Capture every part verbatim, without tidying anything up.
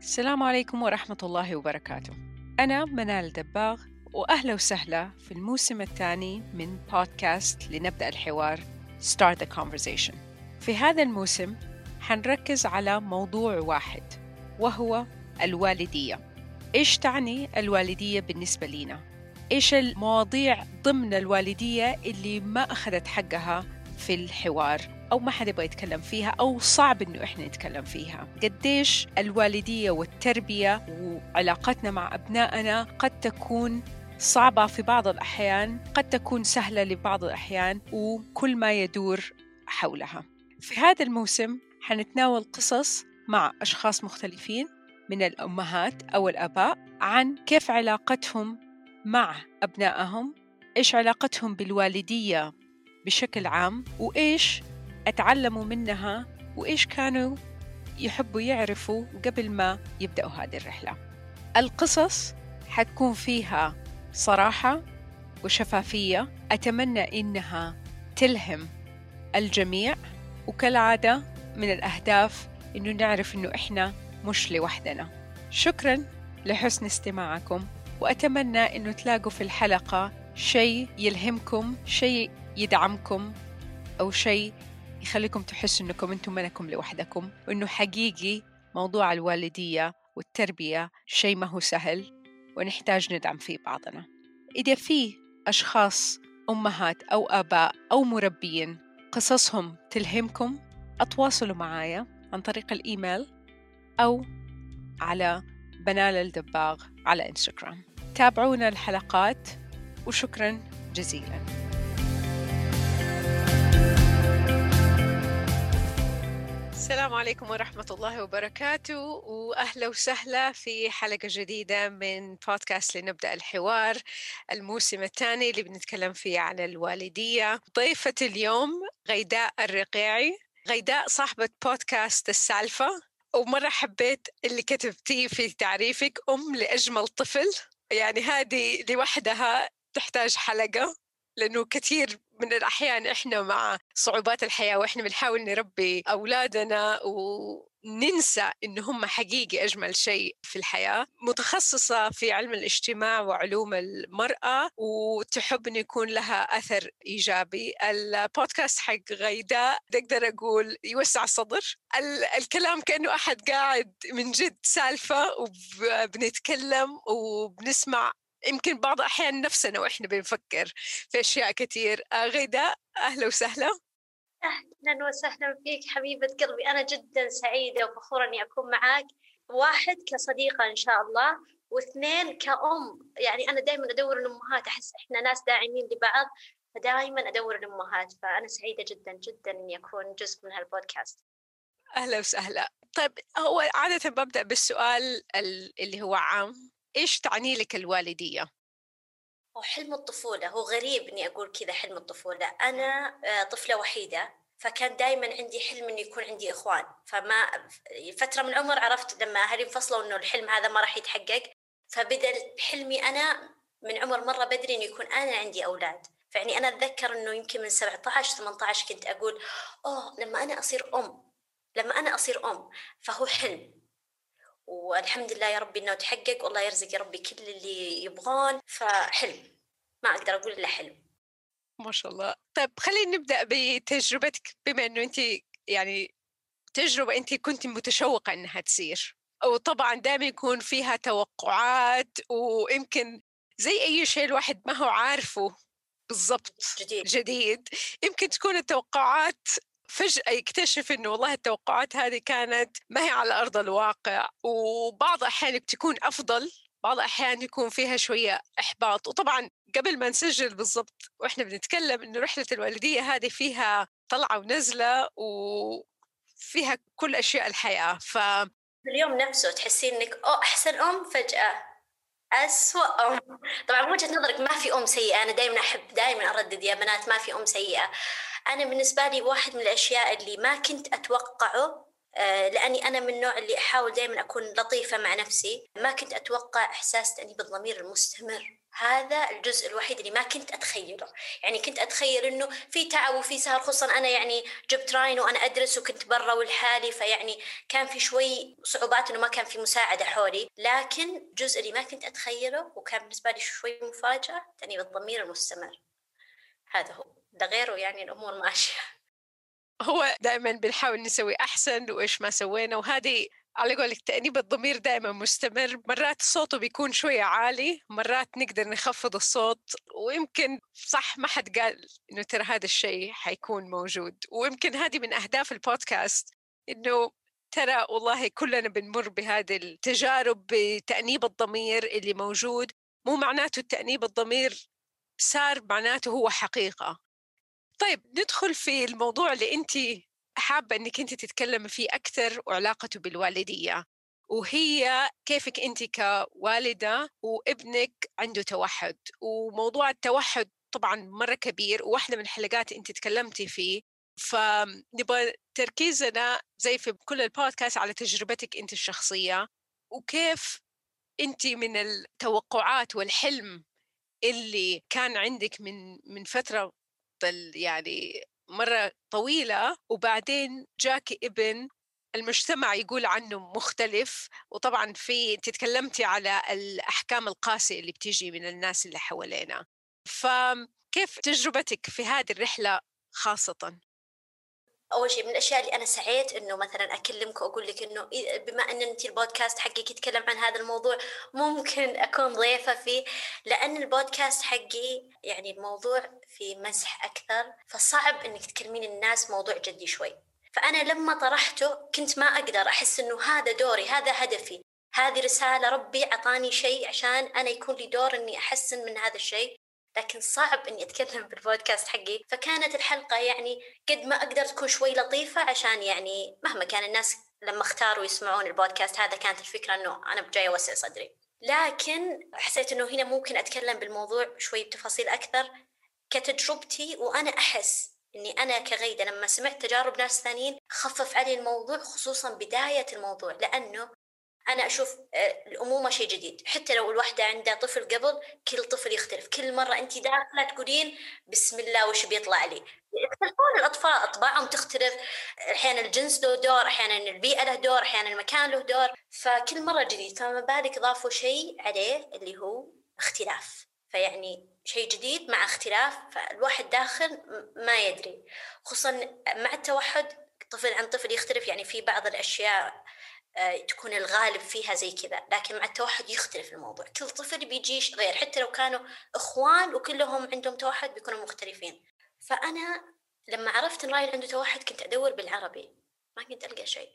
السلام عليكم ورحمة الله وبركاته. أنا منال دباغ، وأهلا وسهلا في الموسم الثاني من بودكاست لنبدأ الحوار Start the Conversation. في هذا الموسم حنركز على موضوع واحد، وهو الوالدية. إيش تعني الوالدية بالنسبة لنا؟ إيش المواضيع ضمن الوالدية اللي ما أخذت حقها في الحوار أو ما حد يبغى يتكلم فيها أو صعب إنه إحنا نتكلم فيها؟ قديش الوالدية والتربية وعلاقتنا مع أبنائنا قد تكون صعبة في بعض الأحيان، قد تكون سهلة لبعض الأحيان، وكل ما يدور حولها. في هذا الموسم حنتناول قصص مع أشخاص مختلفين من الأمهات أو الآباء عن كيف علاقتهم مع أبنائهم، إيش علاقتهم بالوالدية بشكل عام، وإيش أتعلموا منها، وإيش كانوا يحبوا يعرفوا قبل ما يبدأوا هذه الرحلة. القصص حتكون فيها صراحة وشفافية، أتمنى إنها تلهم الجميع، وكالعادة من الأهداف إنه نعرف إنه إحنا مش لوحدنا. شكراً لحسن استماعكم، وأتمنى إنه تلاقوا في الحلقة شيء يلهمكم، شيء يدعمكم، أو شيء يخليكم تحسوا إنكم أنتم منكم لوحدكم، وإنه حقيقي موضوع الوالدية والتربية شيء ما هو سهل، ونحتاج ندعم فيه بعضنا. إذا في أشخاص أمهات أو آباء أو مربين قصصهم تلهمكم، أتواصلوا معايا عن طريق الإيميل أو على بنال الدباغ على إنستغرام. تابعونا الحلقات، وشكراً جزيلاً. السلام عليكم ورحمة الله وبركاته، وأهلا وسهلا في حلقة جديدة من بودكاست لنبدأ الحوار، الموسم الثاني اللي بنتكلم فيه عن الوالدية. ضيفة اليوم غيداء الرقيعي. غيداء صاحبة بودكاست السالفة، ومرة حبيت اللي كتبتيه في تعريفك، أم لأجمل طفل. يعني هذه لوحدها تحتاج حلقة، لأنه كثير من الأحيان إحنا مع صعوبات الحياة وإحنا بنحاول نربي أولادنا وننسى إن هم حقيقي أجمل شيء في الحياة. متخصصة في علم الاجتماع وعلوم المرأة، وتحب أن يكون لها أثر إيجابي. البودكاست حق غيداء تقدر أقول يوسع الصدر، الكلام كأنه أحد قاعد من جد سالفة، وبنتكلم وبنسمع يمكن بعض أحيان نفسنا وإحنا بنفكر في أشياء كتير. غيداء، أهلا وسهلا. أهلا وسهلا فيك حبيبة قلبي، أنا جدا سعيدة وفخورة أني أكون معاك. واحد كصديقة إن شاء الله، واثنين كأم. يعني أنا دائما أدور الأمهات، أحس إحنا ناس داعمين لبعض، فدائما أدور الأمهات. فأنا سعيدة جدا جدا أني أكون جزء من هالبودكاست. أهلا وسهلا. طيب، هو عادة ببدأ بالسؤال اللي هو عام، إيش تعني لك الوالدية؟ هو حلم الطفولة. هو غريب إني أقول كذا حلم الطفولة. أنا طفلة وحيدة، فكان دايما عندي حلم إنه يكون عندي إخوان. فما فترة من العمر عرفت لما أهلي انفصلوا إنه الحلم هذا ما راح يتحقق، فبدأ حلمي أنا من عمر مرة بدري إنه يكون أنا عندي أولاد. فيعني أنا أتذكر إنه يمكن من سبعة عشر ثمانية عشر كنت أقول أوه لما أنا أصير أم، لما أنا أصير أم. فهو حلم، والحمد لله يا ربي إنه تحقق، والله يرزق يا ربي كل اللي يبغون. فحلم، ما أقدر أقول إلا حلم. ما شاء الله. طيب، خلينا نبدأ بتجربتك، بما أنه أنت يعني تجربة أنت كنت متشوقة أنها تصير، وطبعا دائما يكون فيها توقعات، ويمكن زي أي شيء الواحد ما هو عارفه بالضبط جديد. جديد، يمكن تكون التوقعات فجأة يكتشف إنه والله التوقعات هذه كانت ما هي على أرض الواقع، وبعض أحيان بتكون أفضل، بعض أحيان يكون فيها شوية إحباط. وطبعا قبل ما نسجل بالضبط وإحنا بنتكلم إنه رحلة الوالدية هذه فيها طلعة ونزلة وفيها كل أشياء الحياة. ف اليوم نفسه تحسين إنك أو أحسن أم، فجأة أسوأ أم. طبعا من وجهة نظرك ما في أم سيئة، أنا دائما أحب دائما أردد يا بنات ما في أم سيئة. أنا بالنسبة لي واحد من الأشياء اللي ما كنت أتوقعه لأني أنا من النوع اللي أحاول دائما أكون لطيفة مع نفسي. ما كنت أتوقع إحساس تأنيب الضمير المستمر، هذا الجزء الوحيد اللي ما كنت أتخيله. يعني كنت أتخيل إنه في تعب وفي سهر، خصوصا أنا يعني جبت راين وأنا أدرس وكنت برا والحالي، فيعني كان في شوي صعوبات إنه ما كان في مساعدة حولي. لكن الجزء اللي ما كنت أتخيله وكان بالنسبة لي شوي مفاجأة، تأنيب الضمير المستمر. هذا هو، ده غيره يعني الأمور ماشية. هو دائما بنحاول نسوي أحسن وإيش ما سوينا، وهذه على قولك تأنيب الضمير دائما مستمر. مرات صوته بيكون شوية عالي، مرات نقدر نخفض الصوت، ويمكن صح ما حد قال إنه ترى هذا الشيء حيكون موجود. ويمكن هذه من أهداف البودكاست، إنه ترى والله كلنا بنمر بهذه التجارب بتأنيب الضمير اللي موجود. مو معناته التأنيب الضمير صار معناته هو حقيقة. طيب ندخل في الموضوع اللي أنت حابة أنك أنت تتكلم فيه أكثر، وعلاقته بالوالدية، وهي كيفك أنت كوالدة وابنك عنده توحد. وموضوع التوحد طبعا مرة كبير، وواحدة من الحلقات أنت تكلمتي فيه، فنبغى تركيزنا زي في كل البودكاست على تجربتك أنت الشخصية، وكيف أنت من التوقعات والحلم اللي كان عندك من من فترة يعني مرة طويلة، وبعدين جاك ابن المجتمع يقول عنه مختلف. وطبعا في تتكلمتي على الأحكام القاسية اللي بتيجي من الناس اللي حوالينا، فكيف تجربتك في هذه الرحلة خاصة؟ أول شيء من الأشياء اللي أنا سعيت إنه مثلاً أكلمك وأقول لك إنه بما أن أنت البودكاست حقك يتكلم عن هذا الموضوع، ممكن أكون ضيفة فيه، لأن البودكاست حقي يعني الموضوع في مزح أكثر، فصعب إنك تكلمين الناس موضوع جدي شوي. فأنا لما طرحته كنت ما أقدر، أحس إنه هذا دوري، هذا هدفي، هذه رسالة ربي عطاني شيء عشان أنا يكون لي دور إني أحسن من هذا الشيء، لكن صعب إني أتكلم بالبودكاست حقي. فكانت الحلقة يعني قد ما أقدر تكون شوي لطيفة، عشان يعني مهما كان الناس لما اختاروا يسمعون البودكاست هذا كانت الفكرة إنه أنا بجاي أوسع صدري. لكن حسيت إنه هنا ممكن أتكلم بالموضوع شوي بتفاصيل أكثر كتجربتي، وأنا أحس إني أنا كغيدة لما سمعت تجارب ناس ثانيين خفف علي الموضوع، خصوصا بداية الموضوع، لأنه أنا أشوف الأمومة شيء جديد. حتى لو الوحدة عندها طفل قبل، كل طفل يختلف، كل مرة أنت داخلة تقولين بسم الله وش بيطلع لي. يختلفون الأطفال، أطباعهم تختلف، أحيانا الجنس له دور، أحيانا البيئة له دور، أحيانا المكان له دور، فكل مرة جديد. فما بالك ضافوا شيء عليه اللي هو اختلاف، فيعني شيء جديد مع اختلاف، فالواحد داخل ما يدري. خصوصا مع التوحد طفل عن طفل يختلف، يعني في بعض الأشياء تكون الغالب فيها زي كذا، لكن مع التوحد يختلف الموضوع، كل طفل بيجيش غير، حتى لو كانوا إخوان وكلهم عندهم توحد بيكونوا مختلفين. فأنا لما عرفت إن رايل عنده توحد كنت أدور بالعربي، ما كنت ألقى شيء.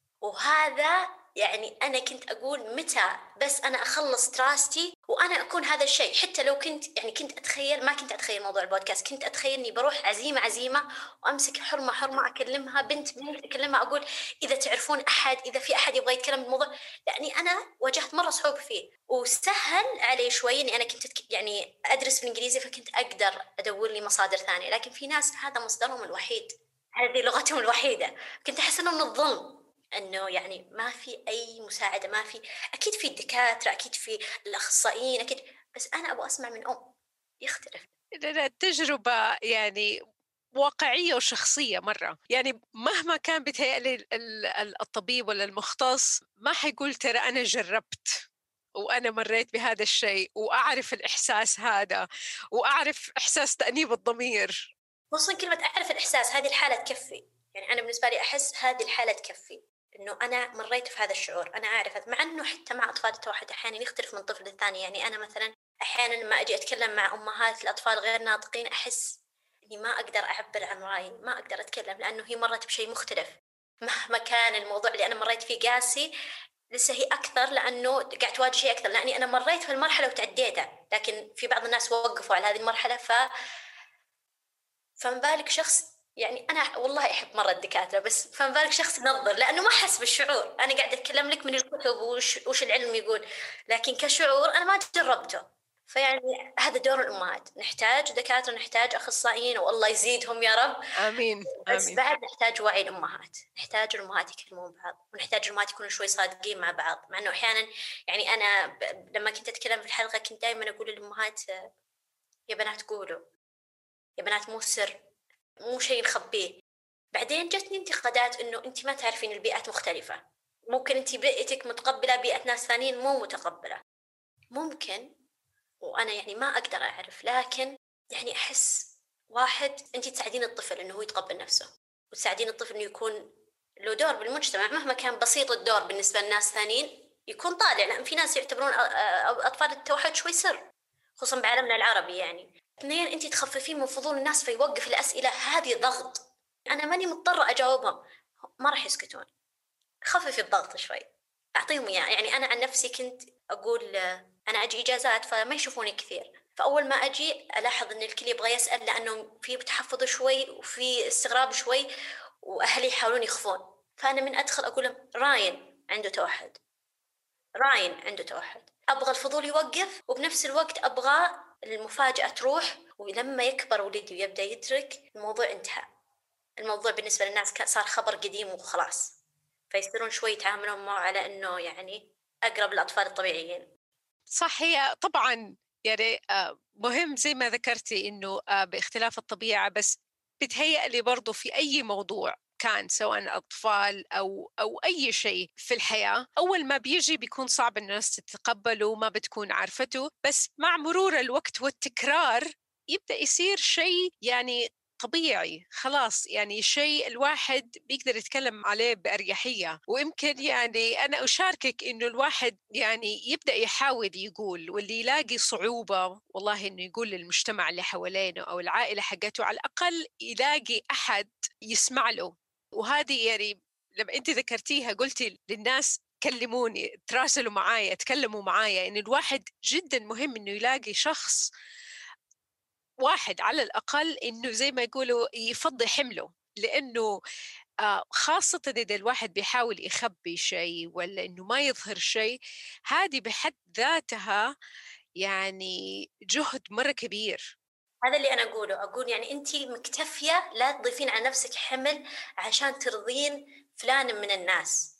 وهذا يعني أنا كنت أقول متى بس أنا أخلص دراستي وأنا أكون هذا الشيء. حتى لو كنت يعني كنت أتخيل، ما كنت أتخيل موضوع البودكاست، كنت أتخيل إني بروح عزيمة عزيمة وأمسك حرمة حرمة أكلمها، بنت بنت أكلمها، أقول إذا تعرفون أحد، إذا في أحد يبغى يتكلم بالموضوع، لأني أنا واجهت مرة صعوبة فيه. وسهل علي شوي إني أنا كنت يعني أدرس بالإنجليزي، فكنت أقدر أدور لي مصادر ثانية، لكن في ناس هذا مصدرهم الوحيد، هذه لغتهم الوحيدة. كنت أحس إنه من الظلم إنه يعني ما في أي مساعدة، ما في، أكيد في الدكاترة، أكيد في الأخصائيين، أكيد، بس أنا أبغى أسمع من أم. يختلف. التجربة يعني واقعية وشخصية مرة، يعني مهما كان بيتهيألي الطبيب ولا المختص ما حيقول ترى أنا جربت وأنا مريت بهذا الشيء وأعرف الإحساس هذا وأعرف إحساس تأنيب الضمير. خصوصا كلمة أعرف الإحساس، هذه الحالة تكفي. يعني أنا بالنسبة لي أحس هذه الحالة تكفي، إنه أنا مريت في هذا الشعور، أنا أعرف. مع إنه حتى مع أطفال التوحد أحيانا يختلف من طفل للثاني. يعني أنا مثلا أحيانا لما أجي أتكلم مع أمهات الأطفال غير ناطقين أحس إني ما أقدر أعبر عن رأيي، ما أقدر أتكلم، لأنه هي مرت بشيء مختلف. مهما كان الموضوع اللي أنا مريت فيه قاسي، لسه هي أكثر، لأنه قاعد تواجه شيء أكثر، لأني أنا مريت في المرحلة وتعديتها، لكن في بعض الناس وقفوا على هذه المرحلة. ف فما بالك شخص، يعني أنا والله أحب مرة الدكاترة، بس فما بالك شخص ينظر، لأنه ما حس بالشعور. أنا قاعدة أتكلم لك من الكتب وش, وش العلم يقول، لكن كشعور أنا ما جربته. فيعني هذا دور الأمهات، نحتاج دكاترة، نحتاج أخصائيين والله يزيدهم يا رب، آمين بس آمين. بعد نحتاج وعي الأمهات، نحتاج الأمهات يكلمون بعض، ونحتاج الأمهات يكونوا شوي صادقين مع بعض، مع إنه أحيانًا يعني أنا ب لما كنت أتكلم في الحلقة كنت دايمًا أقول للأمهات آه، يا بنات قولوا، يا بنات مو سر، مو شيء نخبيه. بعدين جتني انتقادات إنه أنتِ ما تعرفين البيئات مختلفة، ممكن أنتِ بيئتِك متقبلة بيئة ناس ثانيين مو متقبلة، ممكن، وأنا يعني ما أقدر أعرف، لكن يعني أحس واحد أنتِ تساعدين الطفل إنه هو يتقبل نفسه، وتساعدين الطفل إنه يكون له دور بالمجتمع مهما كان بسيط الدور بالنسبة لناس ثانيين يكون طالع، لأن في ناس يعتبرون أ- أ- أطفال التوحد شوي سر، خصوصا بعالمنا العربي يعني. اثنين، أنتِ تخففين من فضول الناس فيوقف الأسئلة، هذه ضغط، أنا ماني مضطرة أجاوبهم، ما راح يسكتون، خففي الضغط شوي، أعطيهم إياه. يعني أنا عن نفسي كنت أقول آه، أنا أجي إجازات فما يشوفوني كثير، فأول ما أجي ألاحظ إن الكل يبغى يسأل لأنه في تحفظ شوي وفي استغراب شوي، وأهلي يحاولون يخفون، فأنا من أدخل أقول لهم راين عنده توحد، راين عنده توحد، أبغى الفضول يوقف، وبنفس الوقت أبغى المفاجأة تروح، ولما يكبر ولدي ويبدأ يدرك الموضوع انتهى، الموضوع بالنسبة للناس كان صار خبر قديم وخلاص، فيصيرون شوي يتعاملون معه على إنه يعني أقرب للأطفال الطبيعيين. صح، هي طبعا يعني آه، مهم زي ما ذكرتي إنه آه، باختلاف الطبيعة، بس بتهيأ لي برضو في أي موضوع كان سواء أطفال أو أو أي شيء في الحياة، أول ما بيجي بيكون صعب الناس تتقبله، ما بتكون عارفته، بس مع مرور الوقت والتكرار يبدأ يصير شيء يعني طبيعي، خلاص يعني شيء الواحد بيقدر يتكلم عليه بأريحية. ويمكن يعني أنا أشاركك إنه الواحد يعني يبدأ يحاول يقول، واللي يلاقي صعوبة والله إنه يقول للمجتمع اللي حوالينه أو العائلة حقته، على الأقل يلاقي أحد يسمع له. وهذه يعني لما أنت ذكرتيها قلتي للناس كلموني، تراسلوا معايا، تكلموا معايا، إن الواحد جدا مهم إنه يلاقي شخص واحد على الأقل إنه زي ما يقولوا يفضي حمله. لأنه آه، خاصة إذا الواحد بيحاول يخبي شيء ولا إنه ما يظهر شيء، هذه بحد ذاتها يعني جهد مرة كبير. هذا اللي أنا أقوله، أقول يعني أنتِ مكتفية لا تضيفين على نفسك حمل عشان ترضين فلان من الناس،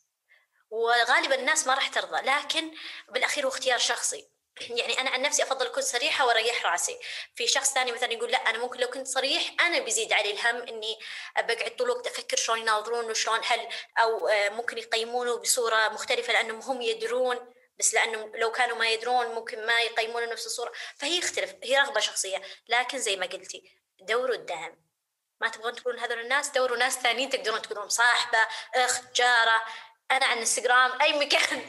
وغالبا الناس ما راح ترضى، لكن بالأخير هو اختيار شخصي. يعني أنا عن نفسي أفضل أكون صريحة وأريح راسي، في شخص ثاني مثلا يقول لا أنا ممكن لو كنت صريح أنا بيزيد علي الهم إني بقعد طول الوقت أفكر شلون يناظرونه وشلون هل، أو آه، ممكن يقيمونه بصورة مختلفة لأنهم هم يدرون، بس لأنهم لو كانوا ما يدرون ممكن ما يقيمونه نفس الصورة، فهي يختلف، هي رغبة شخصية. لكن زي ما قلتي دوروا الدعم، ما تبغون تكونون هذول الناس دوروا ناس ثانيين تقدرون تكونون صاحبة، أخت، جارة، أنا على الانستغرام أي مكان.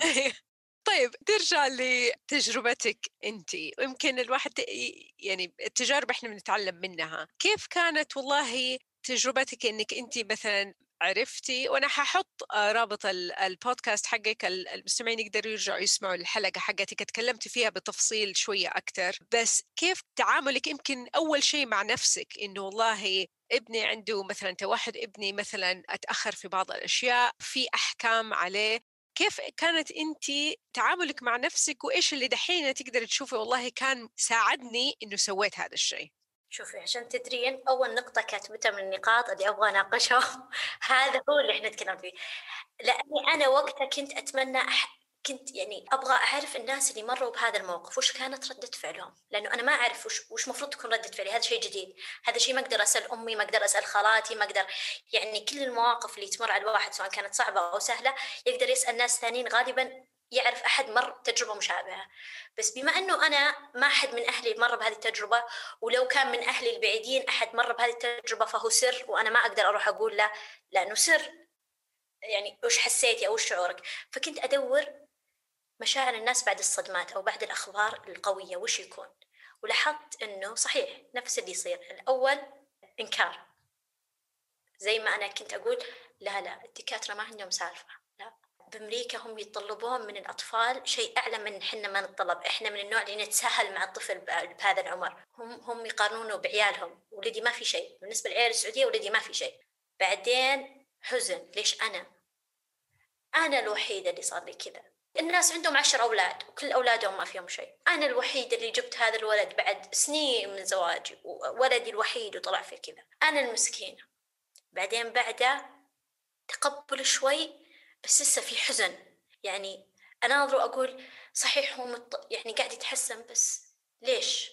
طيب ترجع لتجربتك أنت، ويمكن الواحد يعني التجارب إحنا بنتعلم منها. كيف كانت والله تجربتك إنك أنت مثلا عرفتي، وأنا ححط آه، رابط ال- البودكاست حقك، ال- المستمعين يقدروا يرجعوا يسمعوا الحلقة حقتك، تكلمتي فيها بتفصيل شوية أكتر. بس كيف تعاملك يمكن أول شيء مع نفسك، إنه والله ابني عنده مثلا توحد، ابني مثلا أتأخر في بعض الأشياء، في أحكام عليه. كيف كانت أنت تعاملك مع نفسك، وإيش اللي دحين تقدر تشوفي والله كان ساعدني إنه سويت هذا الشيء؟ شوفي عشان تدرين أول نقطة كاتبتها من النقاط اللي أبغى أناقشها هذا هو اللي إحنا نتكلم فيه، لأني أنا وقتها كنت أتمنى أح... كنت يعني أبغى أعرف الناس اللي مروا بهذا الموقف وش كانت ردة فعلهم، لأنه أنا ما أعرف وش وش مفروض تكون ردة فعلي، هذا شيء جديد، هذا شيء ما أقدر أسأل أمي، ما أقدر أسأل خالاتي، ما أقدر، يعني كل المواقف اللي تمر على الواحد سواء كانت صعبة أو سهلة يقدر يسأل ناس ثانيين غالبا يعرف أحد مر تجربة مشابهة. بس بما أنه أنا ما أحد من أهلي مر بهذه التجربة، ولو كان من أهلي البعيدين أحد مر بهذه التجربة فهو سر، وأنا ما أقدر أروح أقول له لأنه سر، يعني وش حسيتي أو وش شعورك. فكنت أدور مشاعر الناس بعد الصدمات أو بعد الأخبار القوية وش يكون، ولاحظت أنه صحيح نفس اللي يصير. الأول إنكار، زي ما أنا كنت أقول لا لا الدكاترة ما عندهم سالفة، لا، بأمريكا هم يتطلبون من الأطفال شيء أعلى من حنا ما نتطلب، إحنا من النوع اللي نتساهل مع الطفل بهذا العمر، هم هم يقارنونه بعيالهم، ولدي ما في شيء بالنسبة لعيال السعودية، ولدي ما في شيء. بعدين حزن، ليش أنا أنا الوحيدة اللي صار لي كذا، الناس عندهم عشر أولاد وكل أولادهم ما فيهم شيء، أنا الوحيدة اللي جبت هذا الولد بعد سنين من زواجي وولدي الوحيد وطلع في كذا، أنا المسكينة. بعدين بعده تقبل شوي بس لسه في حزن، يعني أناظر وأقول صحيح هو مت... يعني قاعد يتحسن بس ليش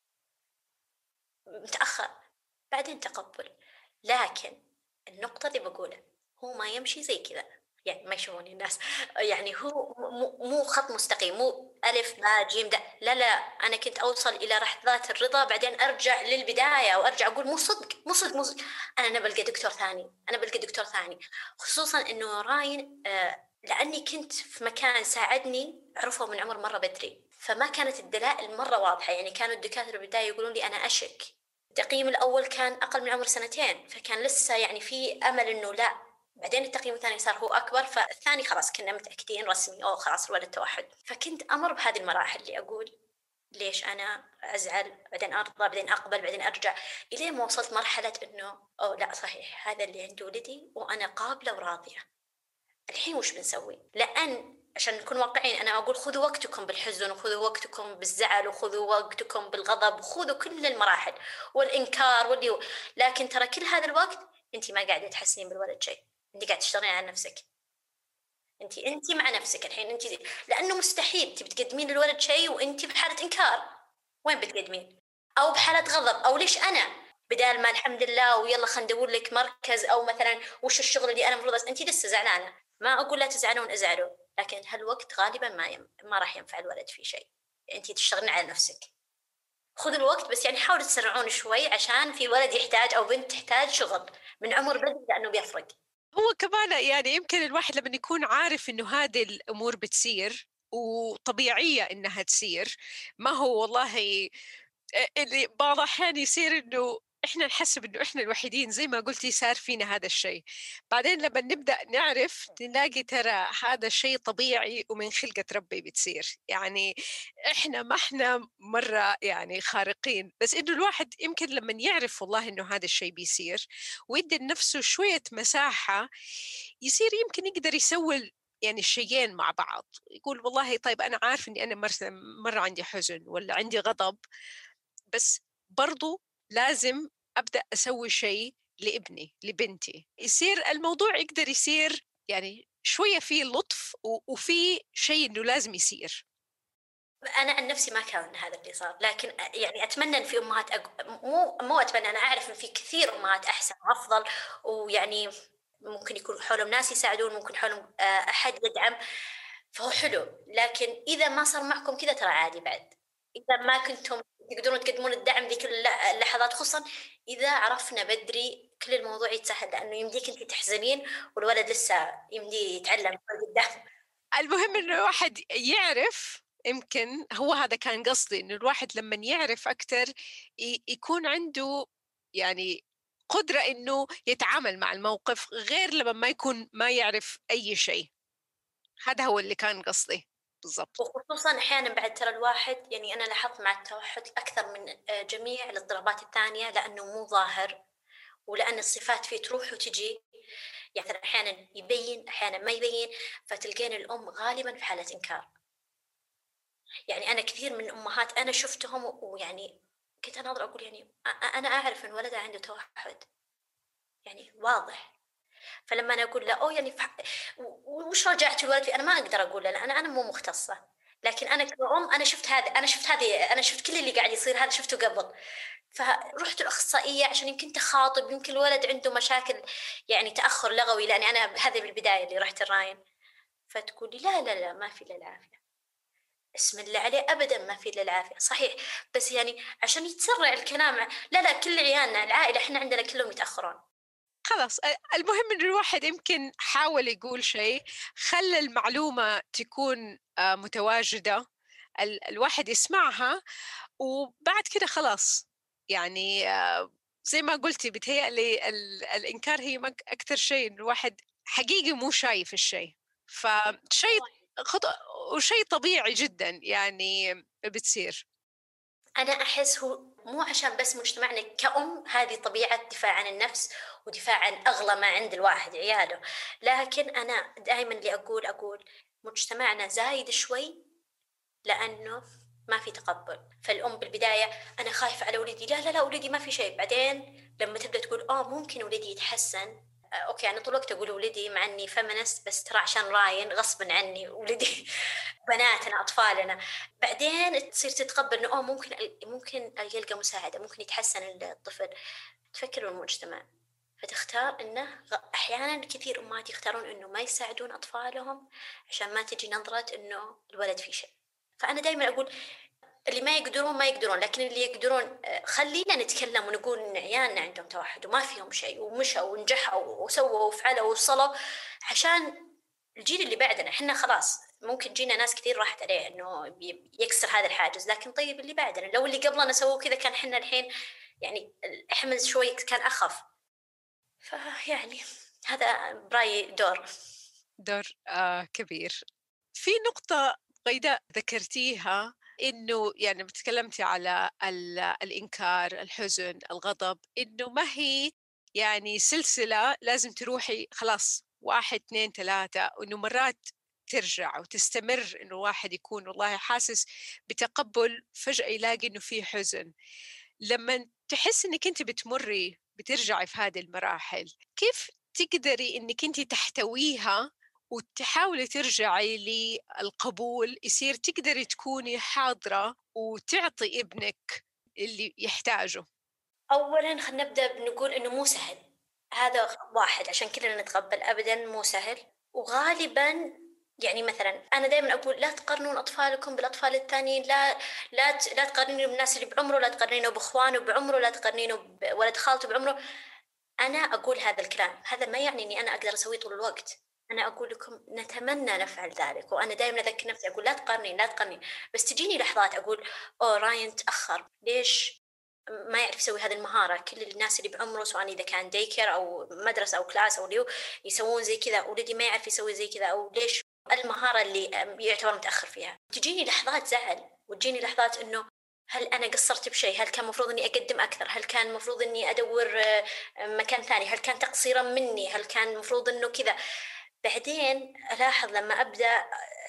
متأخر. بعدين تقبل. لكن النقطة اللي بقولها هو ما يمشي زي كذا، يعني ما يشوفوني الناس، يعني هو مو, مو خط مستقيم، مو ألف باء جيم ده، لا لا. أنا كنت أوصل إلى لحظات الرضا بعدين أرجع للبداية وأرجع أقول مو صدق مو صدق مو صدق، أنا أنا بلقى دكتور ثاني، أنا بلقى دكتور ثاني. خصوصا إنه راين آه لأني كنت في مكان ساعدني، عرفوا من عمر مرة بدري، فما كانت الدلائل مرة واضحة. يعني كانوا الدكاترة بالبداية يقولون لي أنا أشك. التقييم الأول كان أقل من عمر سنتين، فكان لسه يعني في أمل إنه لا. بعدين التقييم الثاني صار هو أكبر، فالثاني خلاص كنا متأكدين رسمي أو خلاص الولد توحد. فكنت أمر بهذه المراحل اللي أقول ليش أنا أزعل، بعدين أرضى، بعدين أقبل، بعدين أرجع، إلين ما وصلت مرحلة إنه أو لا صحيح هذا اللي عند ولدي وأنا قابلة وراضية. الحين وش بنسوي؟ لأن عشان نكون واقعين أنا أقول خذوا وقتكم بالحزن وخذوا وقتكم بالزعل وخذوا وقتكم بالغضب وخذوا كل المراحل والإنكار واللي هو. لكن ترى كل هذا الوقت أنت ما قاعدة تحسين بالولد شيء، أنت قاعدة تشتغلين على نفسك، أنت أنت مع نفسك الحين. أنت لأنه مستحيل تبي تقدمين للولد شيء وأنت بحالة إنكار، وين بتقدمين؟ أو بحالة غضب، أو ليش أنا بدال ما الحمد لله ويلا خلينا ندور لك مركز، أو مثلا وش الشغل اللي أنا المفروض أنت لسه زعلانة. ما أقول لا تزعلون، ازعلوا، لكن هالوقت غالبا ما يم... ما راح ينفع الولد في شيء. أنت تشتغلين على نفسك، خذوا الوقت بس يعني حاولوا تسرعون شوي عشان في ولد يحتاج أو بنت تحتاج شغل من عمر بدري لأنه بيفرق. هو كمان يعني يمكن الواحد لما يكون عارف إنه هذه الأمور بتصير وطبيعية إنها تصير، ما هو والله اللي بعض الأحيان يصير إنه إحنا نحسب إنه إحنا الوحيدين زي ما قلتي صار فينا هذا الشيء. بعدين لما نبدأ نعرف نلاقي ترى هذا الشيء طبيعي ومن خلقة ربي بتصير. يعني إحنا ما إحنا مرة يعني خارقين، بس إنه الواحد يمكن لما يعرف والله إنه هذا الشيء بيصير ويدي لنفسه شوية مساحة، يصير يمكن يقدر يسوي يعني الشيئين مع بعض. يقول والله طيب أنا عارف إني أنا مرة, مرة عندي حزن ولا عندي غضب، بس برضو لازم أبدأ أسوي شيء لابني لبنتي، يصير الموضوع يقدر يصير يعني شوية فيه لطف وفي شيء إنه لازم يصير. أنا عن نفسي ما كان هذا اللي صار، لكن يعني أتمنى إن في أمهات أق... مو مو أتمنى، أنا أعرف إن في كثير أمهات أحسن وأفضل، ويعني ممكن يكون حولهم ناس يساعدون، ممكن حولهم أحد يدعم، فهو حلو. لكن إذا ما صار معكم كذا ترى عادي بعد، إذا ما كنتم تقدرون تقدمون الدعم ذيك اللحظات، خصوصا إذا عرفنا بدري كل الموضوع يتسهل، لأنه يمديك أنت تحزنين والولد لسه يمدي يتعلم قدام. المهم إنه الواحد يعرف، يمكن هو هذا كان قصدي، إنه الواحد لما يعرف أكتر يكون عنده يعني قدرة إنه يتعامل مع الموقف، غير لما ما يكون ما يعرف أي شيء. هذا هو اللي كان قصدي بالضبط. وخصوصا أحيانا بعد ترى الواحد، يعني أنا لاحظت مع التوحد أكثر من جميع الاضطرابات الثانية لأنه مو ظاهر، ولأن الصفات فيه تروح وتجي، يعني أحيانا يبين أحيانا ما يبين، فتلقين الأم غالبا في حالة إنكار. يعني أنا كثير من الأمهات أنا شفتهم ويعني كنت أناظر أقول يعني أنا أعرف أن ولدها عنده توحد، يعني واضح. فلما أنا أقول له أو يعني فح... وش رجعت الولد فيه، أنا ما أقدر أقول له أنا أنا مو مختصة، لكن أنا كأم أنا شفت هذا، أنا شفت هذه، أنا شفت كل اللي قاعد يصير هذا شفته قبل. فرحت الأخصائية عشان يمكن تخاطب، يمكن الولد عنده مشاكل يعني تأخر لغوي، لأني أنا هذا بالبداية اللي رحت الراين. فتقولي لا لا لا ما في إلا العافية، اسم الله عليه أبدا ما في إلا العافية. صحيح بس يعني عشان يتسرع الكلام، لا لا كل عيالنا العائلة إحنا عندنا كلهم يتأخرون. خلاص المهم إن الواحد يمكن حاول يقول شيء، خلى المعلومة تكون متواجدة، الواحد يسمعها، وبعد كده خلاص. يعني زي ما قلتي بتهيألي الإنكار هي أكثر شيء الواحد حقيقي مو شايف الشيء، فشيء خطأ وشيء طبيعي جدا يعني بتصير. أنا أحس هو مو عشان بس مجتمعنا كأم هذه طبيعة دفاع عن النفس ودفاع عن أغلى ما عند الواحد عياله، لكن أنا دائما اللي أقول أقول مجتمعنا زايد شوي لأنه ما في تقبل. فالأم بالبداية أنا خايفة على ولدي، لا لا لا ولدي ما في شيء. بعدين لما تبدأ تقول آه ممكن ولدي يتحسن، آه أوكي أنا طول الوقت أقول ولدي مع إني فيمنست، بس ترى عشان راين غصبا عني ولدي بناتنا أطفالنا. بعدين تصير تتقبل إنه آه ممكن ممكن يلقى مساعدة، ممكن يتحسن الطفل. تفكر بالمجتمع، فتختار إنه أحيانا كثير أمهات يختارون إنه ما يساعدون أطفالهم عشان ما تجي نظرة إنه الولد في شيء. فأنا دائما أقول اللي ما يقدرون ما يقدرون، لكن اللي يقدرون خلينا نتكلم ونقول إن عيالنا عندهم توحد وما فيهم شيء، ومشوا ونجحوا وسووا وفعلوا ووصلوا، عشان الجيل اللي بعدنا. إحنا خلاص ممكن جينا ناس كثير راحت عليه إنه يكسر هذا الحاجز، لكن طيب اللي بعدنا لو اللي قبلنا سووا كذا كان إحنا الحين يعني الحمل شوي كان أخف. فيعني هذا برأيي دور دور آه كبير. في نقطة غيداء ذكرتيها، إنه يعني بتكلمتي على الإنكار، الحزن، الغضب، إنه ما هي يعني سلسلة لازم تروحي خلاص واحد اثنين ثلاثة، وإنه مرات ترجع وتستمر، إنه الواحد يكون والله حاسس بتقبل، فجأة يلاقي إنه في حزن. لما تحس إنك أنت بتمري بترجعي في هذه المراحل، كيف تقدري إنك أنت تحتويها وتحاولي ترجعي للقبول، يصير تقدري تكوني حاضرة وتعطي ابنك اللي يحتاجه؟ أولاً خلينا نبدأ بنقول إنه مو سهل، هذا واحد عشان كلنا نتقبل، أبداً مو سهل. وغالباً يعني مثلاً أنا دائماً أقول لا تقارنون أطفالكم بالأطفال الثانيين، لا لا لا تقارنينه بالناس اللي بعمره، لا تقارنينه بإخوانه بعمره، لا تقارنينه بولد خالته بعمره. أنا أقول هذا الكلام، هذا ما يعني إني أنا أقدر أسويه طول الوقت. أنا أقول لكم نتمنى نفعل ذلك، وأنا دائما أذكر نفسي أقول لا تقارنين لا تقارنين. بس تجيني لحظات أقول أوه راين تأخر، ليش ما يعرف يسوي هذه المهارة؟ كل الناس اللي بعمره سواء إذا كان ديكر أو مدرسة أو كلاس أو ليو يسوون زي كذا، ولدي ما يعرف يسوي زي كذا، أو ليش المهارة اللي يعتبر متأخر فيها. تجيني لحظات زعل، وتجيني لحظات إنه هل أنا قصرت بشيء؟ هل كان مفروض إني أقدم أكثر؟ هل كان مفروض إني أدور مكان ثاني؟ هل كان تقصيرا مني؟ هل كان مفروض إنه كذا؟ بعدين ألاحظ لما أبدأ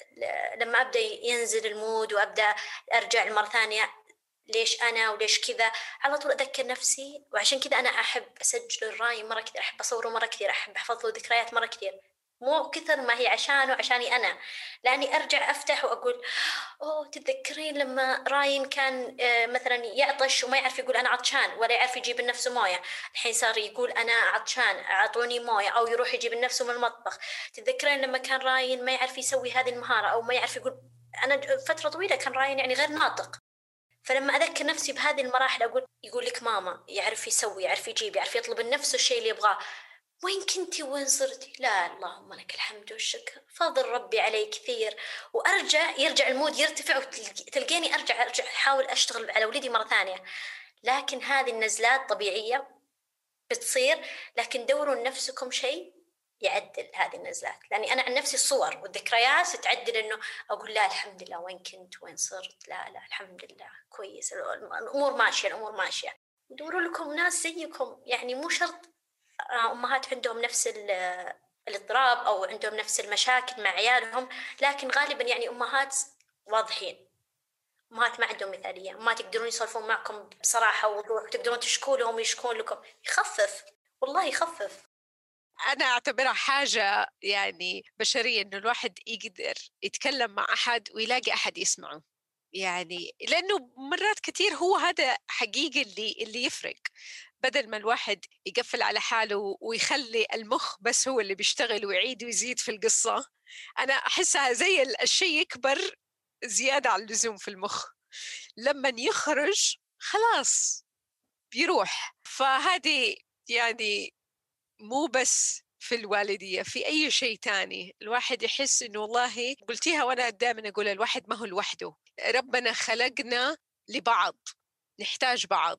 لما أبدأ ينزل المود وأبدأ أرجع مرة ثانية ليش أنا وليش كذا، على طول أذكر نفسي. وعشان كذا أنا أحب أسجل الرأي مرة كثير، أحب أصوره مرة كثير، أحب أحفظ له ذكريات مرة كثير، مو كثر ما هي عشانه عشاني أنا، لأني أرجع أفتح وأقول أوه تتذكرين لما راين كان مثلا يعطش وما يعرف يقول أنا عطشان، ولا يعرف يجيب لنفسه موية، الحين صار يقول أنا عطشان أعطوني موية، أو يروح يجيب لنفسه من المطبخ. تتذكرين لما كان راين ما يعرف يسوي هذه المهارة أو ما يعرف يقول، أنا فترة طويلة كان راين يعني غير ناطق. فلما أذكر نفسي بهذه المراحل أقول يقول لك ماما يعرف يسوي، يعرف يجيب، يعرف يطلب نفسه الشيء اللي يبغاه. وين كنتي وين صرتي؟ لا اللهم لك الحمد والشكر، فضل ربي علي كثير. وأرجع يرجع المود يرتفع، وتلقيني أرجع أرجع أحاول أشتغل على ولدي مرة ثانية. لكن هذه النزلات طبيعية بتصير، لكن دوروا نفسكم شيء يعدل هذه النزلات. لأني أنا عن نفسي الصور والذكريات تعدل، إنه أقول لا الحمد لله وين كنت وين صرت، لا لا الحمد لله كويس، الأمور ماشية الأمور ماشية. دوروا لكم ناس زيكم، يعني مو شرط أمهات عندهم نفس الاضطراب أو عندهم نفس المشاكل مع عيالهم، لكن غالبا يعني أمهات واضحين، أمهات ما عندهم مثالية، أمهات يقدرون يسولفون معكم بصراحة ووضوح، وتقدرون تشكوا لهم ويشكون لكم. يخفف والله يخفف. أنا أعتبرها حاجة يعني بشرية، إنه الواحد يقدر يتكلم مع أحد ويلاقي أحد يسمعه، يعني لأنه مرات كتير هو هذا حقيقي اللي اللي يفرق، بدل ما الواحد يقفل على حاله ويخلي المخ بس هو اللي بيشتغل ويعيد ويزيد في القصة. أنا أحسها زي الشيء يكبر زيادة عن اللزوم في المخ، لما يخرج خلاص بيروح. فهذه يعني مو بس في الوالدية، في أي شيء تاني الواحد يحس إنه والله قلتيها، وأنا دائما أقول الواحد ما هو لوحده، ربنا خلقنا لبعض، نحتاج بعض،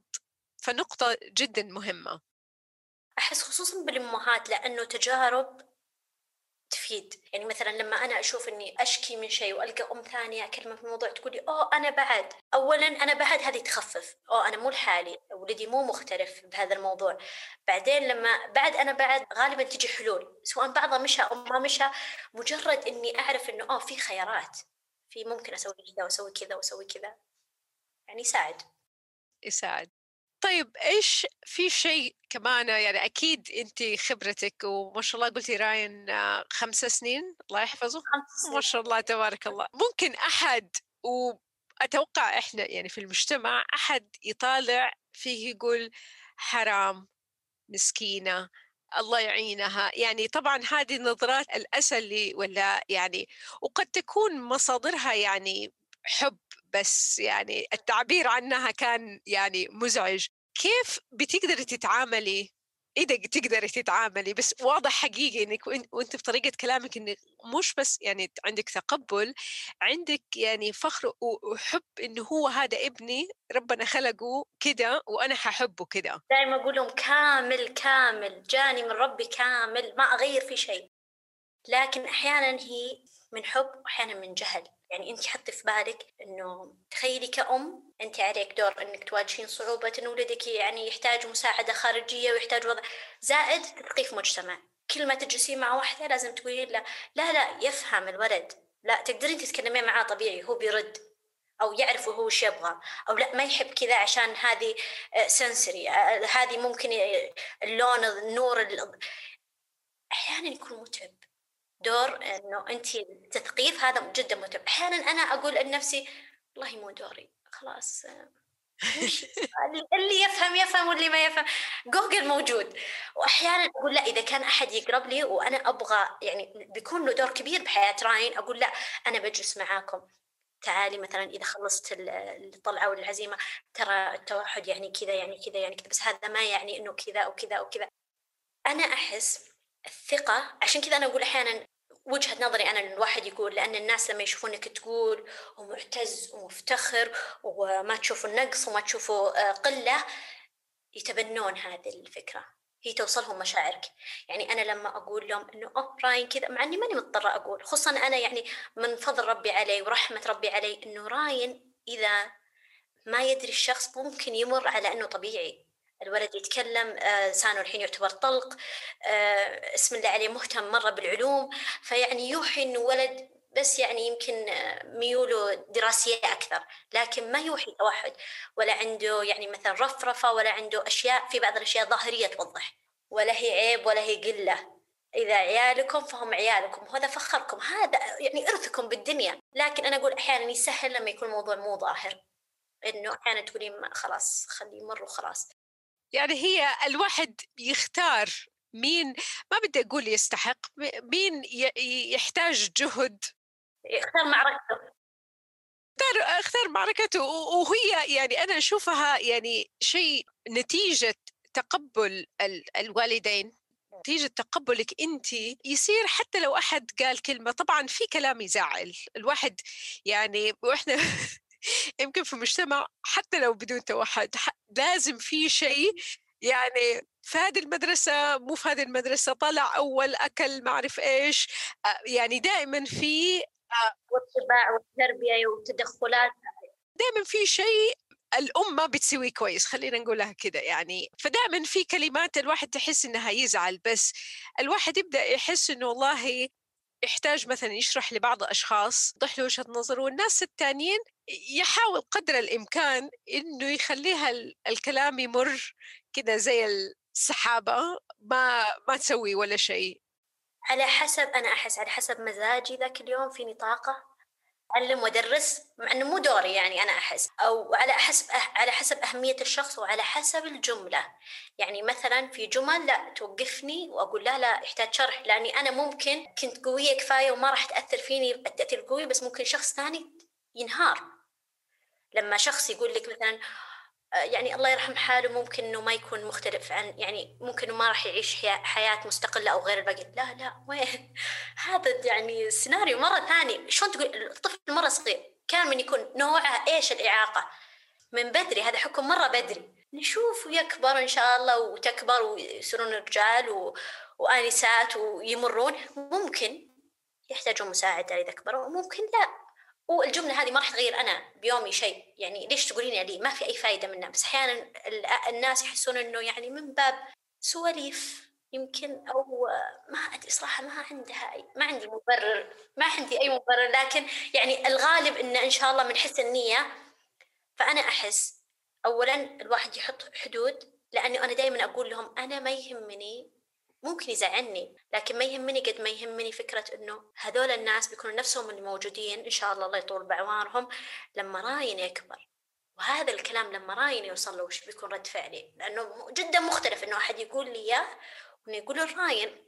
فنقطة جدا مهمة. أحس خصوصا بالأمهات، لأنه تجارب تفيد. يعني مثلا لما أنا أشوف إني أشكي من شيء وألقى أم ثانية أكلمها في الموضوع تقولي أوه أنا بعد، أولا أنا بعد هذه تخفف، أوه أنا مو لحالي، ولدي مو مختلف بهذا الموضوع. بعدين لما بعد أنا بعد غالبا تجي حلول، سواء بعضها مشى أو ما مشى، مجرد إني أعرف إنه أوه في خيارات، في ممكن أسوي كذا وأسوي كذا وأسوي كذا، يعني يساعد. يساعد. طيب إيش في شيء كمان، يعني أكيد أنت خبرتك وما شاء الله قلتي راين آه، خمسة سنين الله يحفظه، ما شاء الله تبارك الله. ممكن أحد، وأتوقع إحنا يعني في المجتمع أحد يطالع فيه يقول حرام، مسكينة، الله يعينها، يعني طبعا هذه نظرات الأسى اللي ولا يعني، وقد تكون مصادرها يعني حب، بس يعني التعبير عنها كان يعني مزعج. كيف بتقدري تتعاملي إذا تقدري تتعاملي؟ بس واضح حقيقي إنك وإن- وإنت بطريقة كلامك إنك مش بس يعني عندك تقبل، عندك يعني فخر و- وحب إنه هو هذا ابني ربنا خلقه كده وأنا ححبه كده. دائما أقول لهم كامل كامل، جاني من ربي كامل، ما أغير في شيء. لكن أحيانا هي من حب وأحيانا من جهل. يعني أنت حطي في بالك إنه تخيلي كأم أنت عليك دور إنك تواجهين صعوبة إن ولدك يعني يحتاج مساعدة خارجية ويحتاج وضع، زائد تثقيف مجتمع. كل ما تجلسين مع واحدة لازم تقولين لا لا لا يفهم الولد، لا تقدرين تتكلمين معاه طبيعي هو بيرد، أو يعرف هو وش يبغى، أو لا ما يحب كذا عشان هذه سنسري، هذه ممكن اللون النور. أحيانا يكون متعب دور إنه أنت التثقيف، هذا جدا متعب. أحيانا أنا أقول لنفسي والله مو دوري، خلاص نمشي، اللي- اللي يفهم يفهم واللي ما يفهم جوجل موجود. وأحيانا أقول لا، إذا كان أحد يقرب لي وأنا أبغى يعني بيكون له دور كبير بحياة راين، أقول لا أنا بجلس معاكم، تعالي مثلا إذا خلصت ال- الطلعة والعزيمة، ترى التوحد يعني كذا يعني كذا يعني كذا، بس هذا ما يعني إنه كذا أو كذا أو كذا. أنا أحس الثقة، عشان كذا أنا أقول أحيانا وجهة نظري أنا، الواحد يقول لأن الناس لما يشوفونك تقول ومعتز ومفتخر وما تشوفوا النقص وما تشوفوا آه، قلة، يتبنون هذه الفكرة، هي توصلهم مشاعرك. يعني أنا لما أقول لهم إنه أوه راين كذا، مع إني ماني مضطرة أقول، خصوصا أنا يعني من فضل ربي علي ورحمة ربي علي إنه راين إذا ما يدري الشخص ممكن يمر على أنه طبيعي. الولد يتكلم، آه، لسانه الحين يعتبر طلق، آه، اسم الله عليه مهتم مرة بالعلوم، فيعني يوحي أنه ولد، بس يعني يمكن آه، ميوله دراسية أكثر، لكن ما يوحي توحد، ولا عنده يعني مثلا رفرفة، ولا عنده أشياء، في بعض الأشياء ظاهرية توضح، ولا هي عيب ولا هي قلة. إذا عيالكم فهم عيالكم، وهذا فخركم، هذا يعني إرثكم بالدنيا. لكن أنا أقول أحيانا يسهل لما يكون الموضوع مو ظاهر، إنه أحيانا تقولين خلاص خليه يمر وخلاص. يعني هي الواحد يختار مين، ما بدي أقول يستحق، مين يحتاج جهد، اختار معركته. اختار اختار معركته. وهي يعني أنا أشوفها يعني شيء نتيجة تقبل الوالدين، نتيجة تقبلك أنت يصير حتى لو أحد قال كلمة. طبعا في كلام يزعل الواحد يعني، وإحنا يمكن في مجتمع حتى لو بدون توحد لازم في شيء، يعني في هذه المدرسة مو في هذه المدرسة، طلع أول أكل ما أعرف إيش، يعني دائما في والطباع والتربية والتدخلات. دائما في شيء الأم ما بتسوي كويس، خلينا نقولها كده يعني. فدائما في كلمات الواحد تحس إنها يزعل، بس الواحد يبدأ يحس إنه والله يحتاج مثلا يشرح لبعض الأشخاص، يوضح له وجهة نظر، والناس التانيين يحاول قدر الإمكان إنه يخليها الكلام يمر كده زي السحابة، ما ما تسوي ولا شيء. على حسب، أنا أحس على حسب مزاجي ذاك اليوم، فيني طاقة أعلم وأدرس، مع إنه مو دوري يعني، أنا أحس، أو على حسب على حسب أهمية الشخص وعلى حسب الجملة. يعني مثلا في جمل لا توقفني وأقول لا لا يحتاج شرح، لأني أنا ممكن كنت قوية كفاية وما راح تأثر فيني التأثير القوي، بس ممكن شخص ثاني ينهار. لما شخص يقول لك مثلا يعني الله يرحم حاله، ممكن إنه ما يكون مختلف عن، يعني ممكن إنه ما راح يعيش حياة مستقلة أو غير الباقي، لا لا وين هذا يعني سيناريو مرة ثاني. شلون تقول الطفل مرة صغير كان من يكون نوعه إيش الإعاقة من بدري، هذا حكم مرة بدري، نشوف ويكبر إن شاء الله وتكبر ويصيرون رجال و... وآنسات ويمرون، ممكن يحتاجون مساعدة إذا كبروا، وممكن لا. والجملة هذه ما راح تغير أنا بيومي شيء، يعني ليش تقولين لي ما في أي فايدة منها؟ بس أحيانا الناس يحسون إنه يعني من باب سواليف يمكن، أو ما أدري صراحة، ما عندها أي، ما عندي مبرر، ما عندي أي مبرر، لكن يعني الغالب إن إن شاء الله من حسن النية. فأنا أحس أولاً الواحد يحط حدود، لأنه أنا دائماً أقول لهم أنا ما يهمني، ممكن يزعلني لكن ما يهمني قد ما يهمني فكرة إنه هذول الناس بيكونوا نفسهم اللي موجودين إن شاء الله الله يطول بعمرهم لما راين يكبر. وهذا الكلام لما راين يوصل له وش بيكون رد فعلي، لأنه جدا مختلف إنه أحد يقول لي إياه وإنه يقول الراين.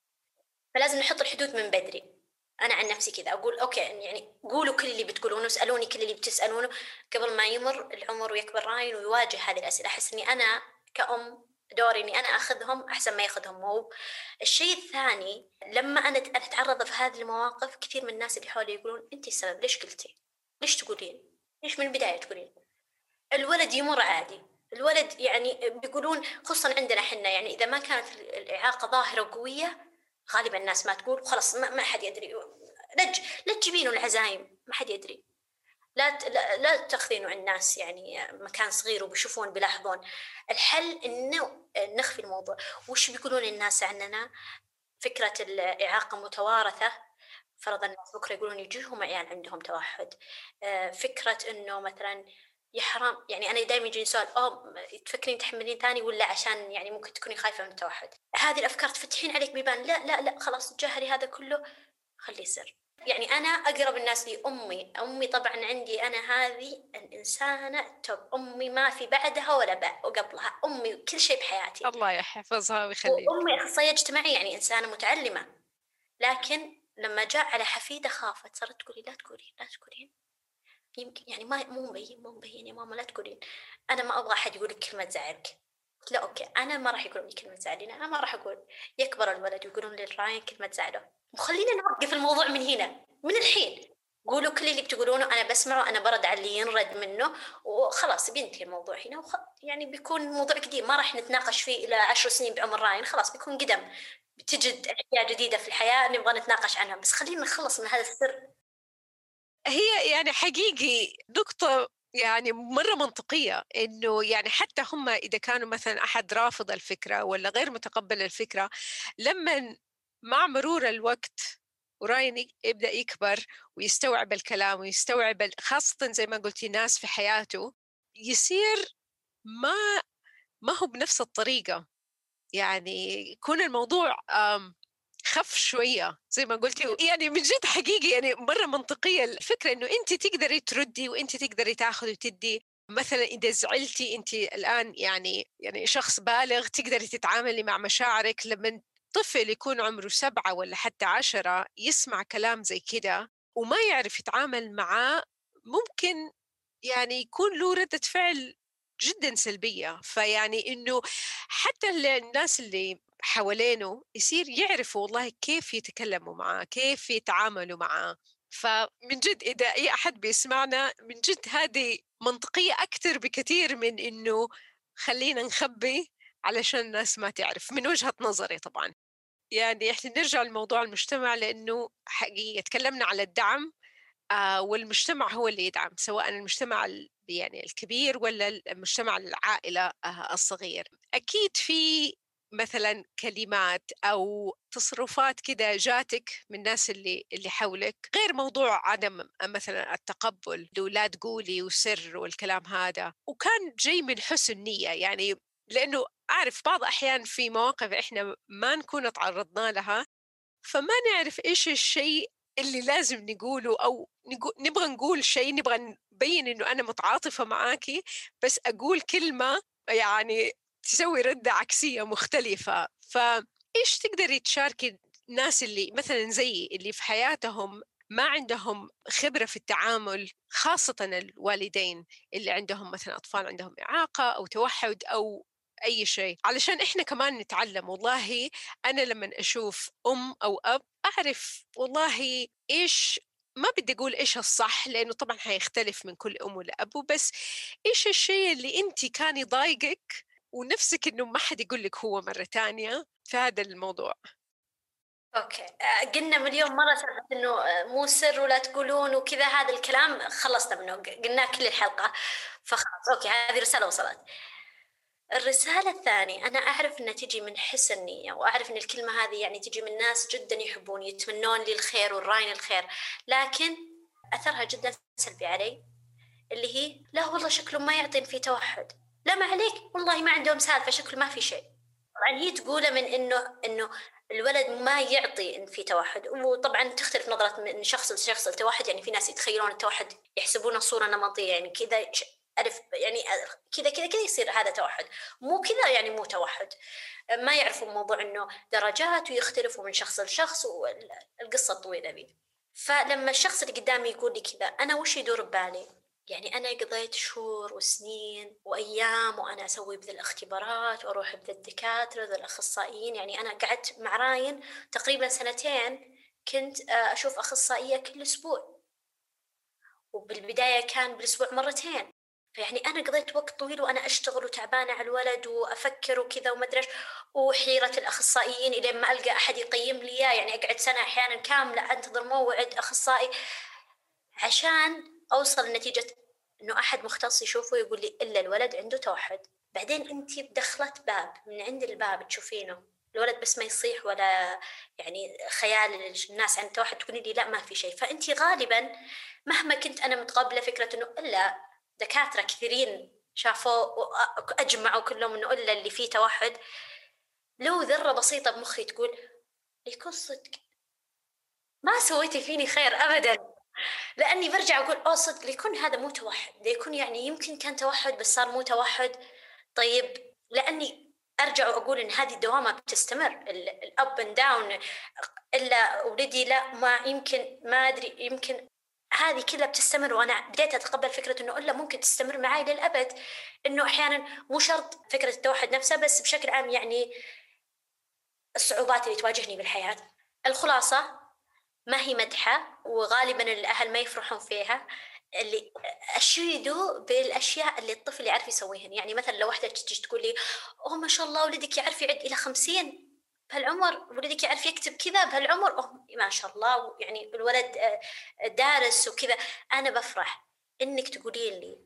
فلازم نحط الحدود من بدري. أنا عن نفسي كذا أقول أوكي، يعني قولوا كل اللي بتقولونه، اسألوني كل اللي بتسألونه قبل ما يمر العمر ويكبر راين ويواجه هذه الأسئلة. أحس إني أنا كأم دوري إني أنا أخذهم أحسن ما يأخذهم هو. الشيء الثاني، لما أنا أتعرض في هذه المواقف كثير من الناس اللي حولي يقولون أنت السبب، ليش قلتي؟ ليش تقولين؟ ليش من البداية تقولين؟ الولد يمر عادي. الولد يعني بيقولون خصوصا عندنا حنا، يعني إذا ما كانت الإعاقة ظاهرة وقوية غالبا الناس ما تقول، خلاص ما, ما حد يدري. لج لا تجيبينه العزايم، ما حد يدري. لا لا, لا تاخذينه عن الناس يعني مكان صغير وبيشوفون بيلاحظون. الحل إنه نخفي الموضوع. وش بيقولون الناس عننا؟ فكرة الإعاقة متوارثة، فرضا الناس بكرة يقولون يجيهم عيال عندهم توحد. فكرة إنه مثلا يا حرام، يعني أنا دائما يجيني سؤال، أو تفكرين تحملين ثاني ولا عشان يعني ممكن تكوني خايفة من التوحد؟ هذه الأفكار تفتحين عليك بيبان. لا لا لا خلاص تجاهلي هذا كله، خليه سر. يعني أنا أقرب الناس لي أمي. أمي طبعا عندي أنا هذه الإنسانة توب، أمي ما في بعدها ولا بعد وقبلها، أمي كل شيء بحياتي. الله يحفظها ويخليك. وأمي أخصائية اجتماعية، يعني إنسانة متعلمة، لكن لما جاء على حفيدة خافت، صارت تقولي لا تقولين لا تقولين، يمكن يعني ما مو مبين مو مبين يا ماما لا تقولين، أنا ما أبغى أحد يقول لك كلمة تزعلك. قلت لا أوكي، أنا ما راح يقولون لي كلمة تزعلين، أنا ما راح أقول. يكبر الولد ويقولون للراين كلمة تزعله، وخلينا نوقف الموضوع من هنا من الحين. قولوا كل اللي بتقولونه أنا بسمعه، أنا برد على اللي ينرد منه وخلاص بينتهي الموضوع هنا. وخ... يعني بيكون موضوع قديم ما راح نتناقش فيه إلى عشر سنين بعمر راين، خلاص بيكون قدم، بتجد أشياء جديدة في الحياة نبغى نتناقش عنها. بس خلينا نخلص من هذا السر. هي يعني حقيقي نقطة يعني مرة منطقية، إنه يعني حتى هم إذا كانوا مثلا أحد رافض الفكرة ولا غير متقبل الفكرة، لما مع مرور الوقت وراين يبدأ يكبر ويستوعب الكلام ويستوعب ال- خاصة زي ما قلتي ناس في حياته، يصير ما ما هو بنفس الطريقة. يعني يكون الموضوع آم، خف شوية زي ما قلتي. يعني من جد حقيقي يعني مرة منطقية الفكرة إنه أنت تقدري تردي وأنت تقدري تاخذي وتدي. مثلا إذا زعلتي أنت الآن يعني يعني شخص بالغ تقدري تتعاملي مع مشاعرك. لما طفل يكون عمره سبعة ولا حتى عشرة يسمع كلام زي كده وما يعرف يتعامل معاه، ممكن يعني يكون له ردة فعل جدا سلبية. فيعني إنه حتى الناس اللي حوالينه يصير يعرفوا والله كيف يتكلموا معاه كيف يتعاملوا معاه. فمن جد إذا أي أحد بيسمعنا من جد هذه منطقية أكثر بكثير من إنه خلينا نخبي علشان الناس ما تعرف، من وجهة نظري طبعا. يعني إحنا نرجع لموضوع المجتمع لأنه حقيقة تكلمنا على الدعم، آه، والمجتمع هو اللي يدعم، سواء المجتمع ال- يعني الكبير ولا المجتمع العائلة آه، الصغير. أكيد في مثلا كلمات أو تصرفات كده جاتك من الناس اللي اللي حولك غير موضوع عدم مثلا التقبل، لو لا تقولي وسر والكلام هذا، وكان جاي من حسن نية. يعني لأنه أعرف بعض أحيان في مواقف إحنا ما نكون تعرضنا لها، فما نعرف إيش الشيء اللي لازم نقوله، أو نقو... نبغى نقول شيء، نبغى نبين إنه أنا متعاطفة معاكي، بس أقول كلمة يعني تسوي ردة عكسية مختلفة. فإيش تقدري تشاركي الناس اللي مثلا زي اللي في حياتهم ما عندهم خبرة في التعامل، خاصة الوالدين اللي عندهم مثلا أطفال عندهم إعاقة أو توحد أو أي شيء، علشان إحنا كمان نتعلم. والله أنا لما أشوف أم أو أب أعرف والله إيش، ما بدي أقول إيش الصح لأنه طبعا هيختلف من كل أم ولأب، بس إيش الشيء اللي أنت كان يضايقك ونفسك إنه ما حد يقول لك هو مرة تانية في هذا الموضوع. أوكي، آه، قلنا مليون مرة سالفة إنه آه، مو سر ولا تقولون وكذا، هذا الكلام خلصنا منه، ق- قلناه كل الحلقة، فخلاص أوكي هذه رسالة وصلت. الرسالة الثانية، أنا أعرف إنها تجي من حسن نية، وأعرف إن الكلمة هذه يعني تجي من ناس جدا يحبون يتمنون لي الخير والراين الخير، لكن أثرها جدا سلبي علي، اللي هي لا والله شكله ما يعطي في توحد، لا ما عليك والله ما عندهم سالفة، شكله ما في شيء. طبعا هي تقوله من إنه إنه الولد ما يعطي إن في توحد، وطبعا تختلف نظرة من شخص لشخص التوحد، يعني في ناس يتخيلون التوحد يحسبونه صورة نمطية، يعني كذا ألف يعني كذا كذا كذا يصير هذا توحد، مو كذا يعني مو توحد. ما يعرفوا موضوع إنه درجات ويختلفوا من شخص لشخص والقصة الطويلة ذي. فلما الشخص اللي قدامي يقول لي كذا، أنا وش يدور ببالي؟ يعني أنا قضيت شهور وسنين وأيام وأنا أسوي بذي الاختبارات وأروح بذي الدكاترة ذي الأخصائيين، يعني أنا قعدت مع راين تقريبا سنتين، كنت أشوف أخصائية كل أسبوع، وبالبداية كان بالأسبوع مرتين. فيعني أنا قضيت وقت طويل وأنا أشتغل وتعبانة على الولد وأفكر وكذا وما أدري إيش، وحيرة الأخصائيين إلين ما ألقى أحد يقيم لي إياه، يعني أقعد سنة أحيانا كاملة أنتظر موعد أخصائي عشان أوصل لنتيجة إنه أحد مختص يشوفه يقول لي إلا الولد عنده توحد. بعدين أنت بدخلت باب من عند الباب تشوفينه الولد بس ما يصيح ولا يعني خيال الناس عن توحد، تقولي لي لا ما في شيء. فأنت غالبا مهما كنت أنا متقبلة فكرة إنه إلا دكاترة كثيرين شافوا وأجمعوا كلهم إنه إلا اللي فيه توحد، لو ذرة بسيطة بمخي تقول يكون صدق ما سويتي فيني خير أبدا، لاني برجع اقول اوه صدق ليكون هذا مو توحد، ليكون يعني يمكن كان توحد بس صار مو توحد. طيب لاني ارجع واقول ان هذه الدوامه بتستمر، الاب اند داون، الا ولدي لا ما يمكن ما ادري يمكن هذه كلها بتستمر. وانا بديت اتقبل فكره انه الا ممكن تستمر معي للابد، انه احيانا مو شرط فكره التوحد نفسها بس بشكل عام، يعني الصعوبات اللي تواجهني بالحياه. الخلاصه ما هي مدحة، وغالبا الأهل ما يفرحون فيها، اللي أشيدوا بالأشياء اللي الطفل يعرف يسويهن. يعني مثلا لو واحدة تجي تقول لي أوه ما شاء الله ولدك يعرف يعد إلى خمسين بهالعمر، ولدك يعرف يكتب كذا بهالعمر، أوه ما شاء الله، يعني الولد دارس وكذا، أنا بفرح. إنك تقولين لي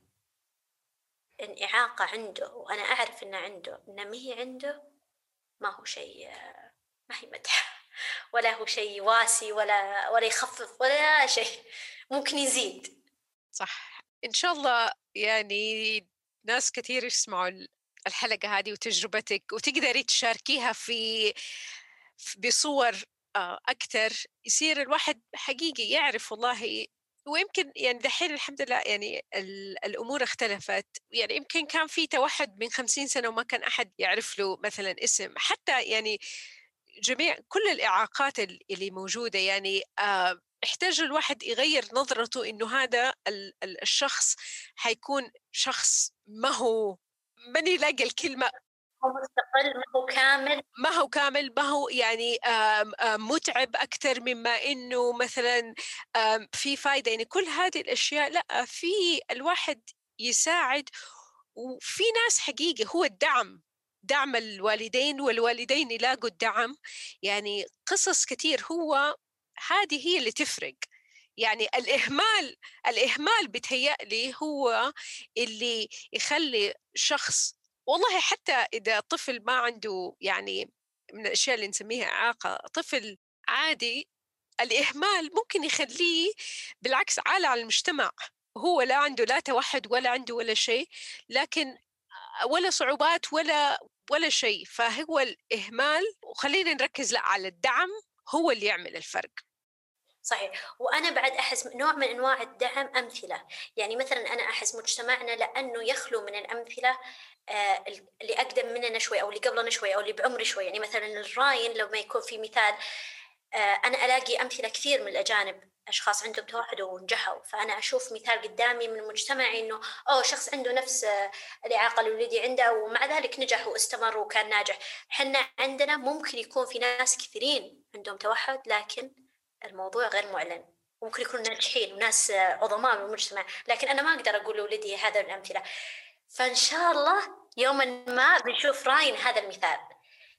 إن إعاقة عنده وأنا أعرف إنه عنده إنه ما هي عنده، ما هو شيء، ما هي مدح ولا هو شيء واسي ولا ولا يخفف ولا شيء، ممكن يزيد. صح، إن شاء الله يعني ناس كثير يسمعوا ال- الحلقة هذه وتجربتك وتقدري تشاركيها في في- بصور آه، أكثر، يصير الواحد حقيقي يعرف والله. ويمكن يعني دحين الحمد لله يعني ال- الأمور اختلفت، يعني يمكن كان في توحد من خمسين سنة وما كان أحد يعرف له مثلا اسم حتى، يعني جميع كل الإعاقات ال- اللي موجودة، يعني آه، يحتاج الواحد يغير نظرته إنه هذا ال- ال- الشخص حيكون شخص ما هو، ماني لاقي الكلمة، هو مستقل، ما هو كامل. ما هو كامل، ما هو يعني آم، آم، متعب أكثر مما إنه مثلا آم، في فايدة. يعني كل هذه الأشياء لا، في الواحد يساعد، وفي ناس حقيقة هو الدعم، دعم الوالدين والوالدين يلاقوا الدعم. يعني قصص كتير، هو هذه هي اللي تفرق. يعني الإهمال، الإهمال بتهيألي هو اللي يخلي شخص، والله حتى إذا طفل ما عنده يعني من الأشياء اللي نسميها إعاقة، طفل عادي، الإهمال ممكن يخليه بالعكس عالة على المجتمع، هو لا عنده لا توحد ولا عنده ولا شيء، لكن ولا صعوبات ولا ولا شيء. فهو الإهمال، وخلينا نركز لا على الدعم، هو اللي يعمل الفرق. صحيح، وأنا بعد أحس نوع من أنواع الدعم أمثلة. يعني مثلا أنا أحس مجتمعنا لأنه يخلو من الأمثلة، آه، اللي أقدم مننا شوي أو اللي قبلنا شوي أو اللي بعمري شوي. يعني مثلا الراين لما يكون في مثال، آه، أنا ألاقي أمثلة كثير من الأجانب أشخاص عندهم توحد ونجحوا، فأنا أشوف مثال قدامي من مجتمعي إنه أوه شخص عنده نفس آه، الإعاقة اللي ولدي عنده ومع ذلك نجح واستمر وكان ناجح. حنا عندنا ممكن يكون في ناس كثيرين عندهم توحد لكن الموضوع غير معلن، وممكن يكونوا ناجحين وناس آه، عظماء من المجتمع، لكن أنا ما أقدر أقول لولدي هذا الأمثلة. فإن شاء الله يوما ما بنشوف راين هذا المثال.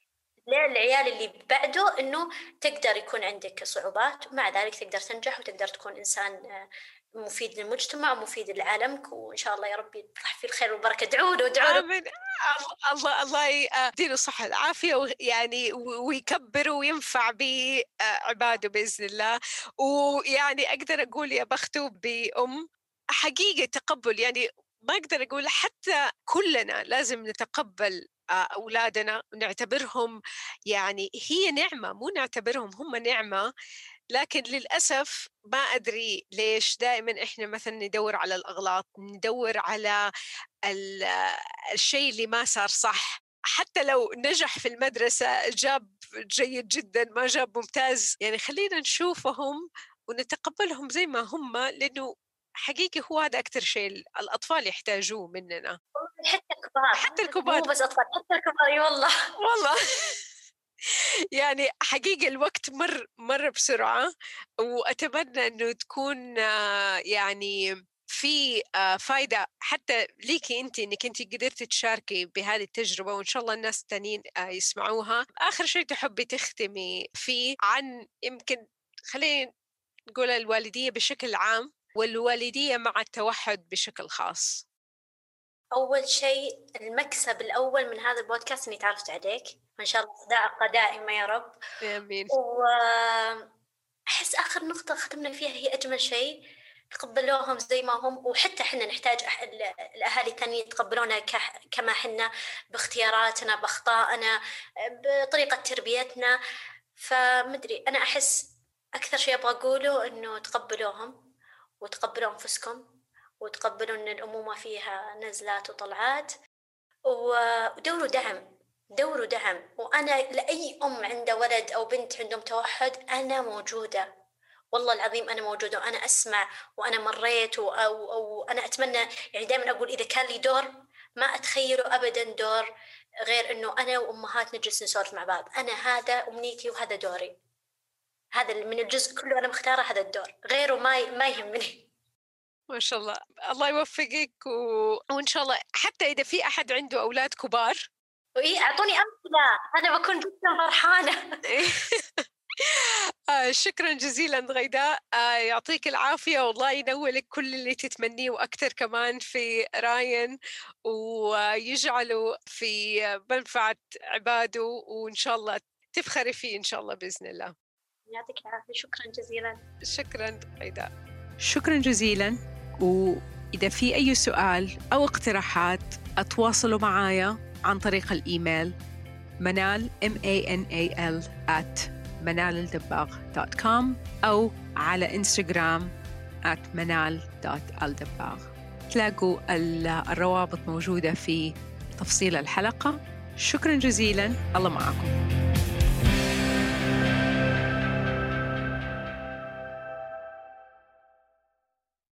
للعيال اللي بعده إنه تقدر يكون عندك صعوبات ومع ذلك تقدر تنجح وتقدر تكون إنسان مفيد للمجتمع ومفيد لعالمك، وإن شاء الله يا رب يطرح فيه الخير والبركة. ادعوا له ادعوا له. آمين. الله الله يديله الصحة العافية يعني ويكبر وينفع بعباده بإذن الله. ويعني أقدر أقول يا بخته بأم حقيقة تقبل، يعني ما أقدر أقول حتى كلنا لازم نتقبل أولادنا ونعتبرهم يعني هي نعمة، مو نعتبرهم هم نعمة. لكن للأسف ما أدري ليش دائما إحنا مثلا ندور على الأغلاط، ندور على الشيء اللي ما صار صح. حتى لو نجح في المدرسة جاب جيد جدا، ما جاب ممتاز، يعني خلينا نشوفهم ونتقبلهم زي ما هم، لأنه حقيقي هو هذا أكتر شيء الأطفال يحتاجوه مننا. حتى الكبار، حتى الكبار مو بس أطفال، حتى الكبار. اي والله والله يعني حقيقة الوقت مر مر بسرعة، وأتمنى أنه تكون يعني في فايدة حتى ليكي أنت، أنك أنت قدرتي تشاركي بهذه التجربة، وإن شاء الله الناس التانيين يسمعوها. آخر شيء تحبي تختمي فيه عن يمكن خلينا نقول الوالدية بشكل عام والوالدية مع التوحد بشكل خاص؟ أول شيء المكسب الأول من هذا البودكاست إني تعرفت عليك، وإن شاء الله صداقة دائمة يا رب. آمين. وأحس آخر نقطة ختمنا فيها هي أجمل شيء، تقبلوهم زي ما هم، وحتى حنا نحتاج الأهالي الثانيين يتقبلونا كما حنا، باختياراتنا، بأخطائنا، بطريقة تربيتنا. فمدري، أنا أحس أكثر شيء أبغى أقوله إنه تقبلوهم وتقبلوا أنفسكم وتقبلوا أن الأمومة فيها نزلات وطلعات، ودوروا دعم، دوروا دعم. وأنا لأي أم عندها ولد أو بنت عندهم توحد أنا موجودة، والله العظيم أنا موجودة، وأنا أسمع وأنا مريت و... أو... أو أنا أتمنى، يعني دائما أقول إذا كان لي دور ما أتخيله أبدا دور غير أنه أنا وأمهات نجلس نسولف مع بعض. أنا هذا أمنيتي وهذا دوري، هذا من الجزء كله أنا مختارة هذا الدور، غيره ما ما يهمني. ما شاء الله، الله يوفقك. و... وإن شاء الله حتى إذا في أحد عنده أولاد كبار وإيه أعطوني أمثلة، أنا بكون جدا فرحانة. آه شكرا جزيلا غيداء، آه يعطيك العافية والله ينولك كل اللي تتمنيه وأكثر كمان في راين، ويجعله في منفعة عباده، وإن شاء الله تفخري فيه إن شاء الله بإذن الله. يعطيك العافية، شكرا جزيلا. شكرا غيداء، شكرا جزيلا. وإذا في أي سؤال أو اقتراحات أتواصلوا معايا عن طريق الإيميل منال m a n a l at منال الدباغ دوت كوم أو على إنستغرام at منال دوت الدباغ. تلاقوا الروابط موجودة في تفصيل الحلقة. شكرا جزيلا، الله معكم.